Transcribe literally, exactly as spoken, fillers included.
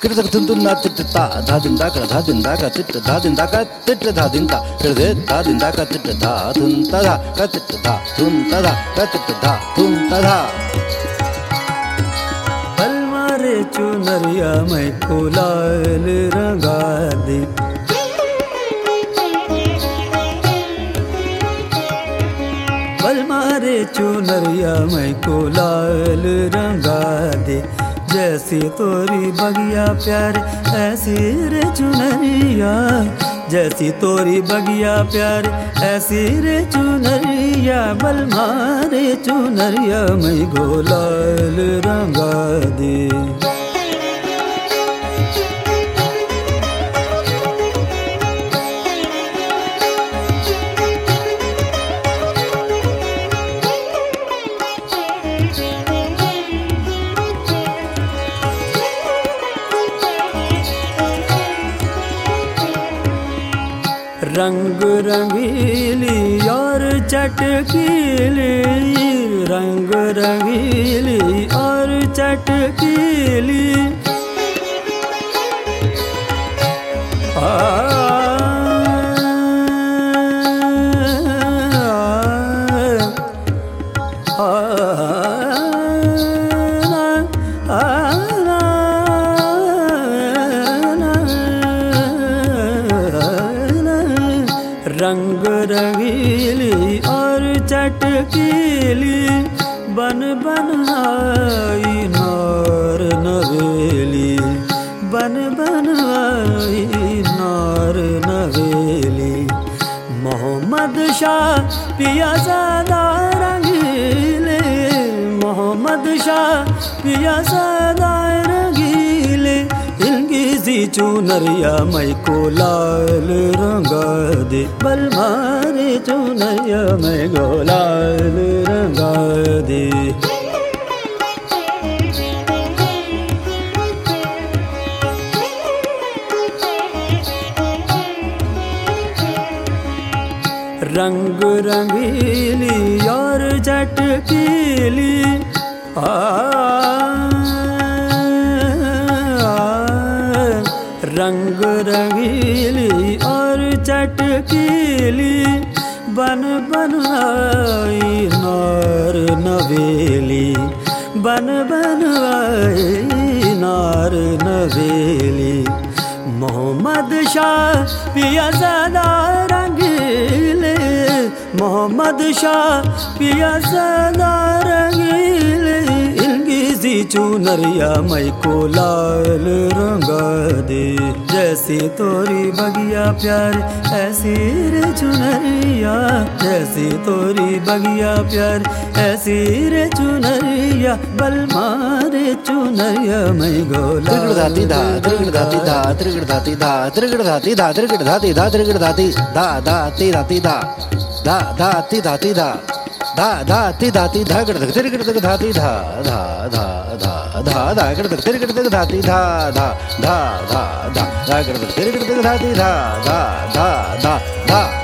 किरदक तुंतुन्ना तिट्टा धा दिंदा का धा दिंदा का तिट्टा धा दिंदा का तिट्टा धा दिंदा किरदे धा दिंदा का तिट्टा धा तुंता धा का तिट्टा धा तुंता धा का तिट्टा धा तुंता धा। बल मारे चुनरिया मैं को लाल रंगा दे, बल मारे चुनरिया मैं को लाल रंगा दे। जैसी तोरी बगिया प्यार ऐसी रे चुनरिया, जैसी तोरी बगिया प्यार ऐसी रे चुनरिया। बल मारे चुनरिया मैं गोलाल रंगा दे। रंग रंगीली और चटकीली, रंग रंगीली और चटकीली। आ, आ, आ, आ, रंग रंगीली और चटकीली। बन बन आई नार नवेली, बन बन आई नार नवेली। मोहम्मद शाह पिया ज़्यादा रंगीले, मोहम्मद शाह पिया ज़्यादा रंगीले। इनकी सी चुनरिया मैं को लाल रंगा दे, बल मारे चुनरिया मैं को लाल रंगा दे। रंग रंगीली और चटकीली। आ, रंग रंगीली और चटकीली। बन बन आई नार नवेली, बन बन आई नार नवेली। मोहम्मद शाह पिया ज़्यादा रंगीले, मोहम्मद शाह पिया ज़्यादा रंगीले। इनकी सी चुनरिया मैं को लाल रंगा दे। जैसी तोरी बगिया प्यार ऐसी रे चुनरिया, जैसी तोरी बगिया प्यार ऐसी रे चुनरिया। बल मारे चुनरिया मैं गोला धाती धा त्रिगड़ धाती धा त्रिगड़ धाती धा त्रिगड़ धाती धा त्रिगड़ धाती धा त्रिगड़ धाती धा धाती धाती धा धा धाती धाती धा धा धाती धाती धा गड़ त्रिगड़ तक धाती धा धा धा धा धा धा गड़ त्रिगड़ तक धाती धा धा धा धा धा धा गड़ त्रिगड़ तक धाती धा धा धा धा धा।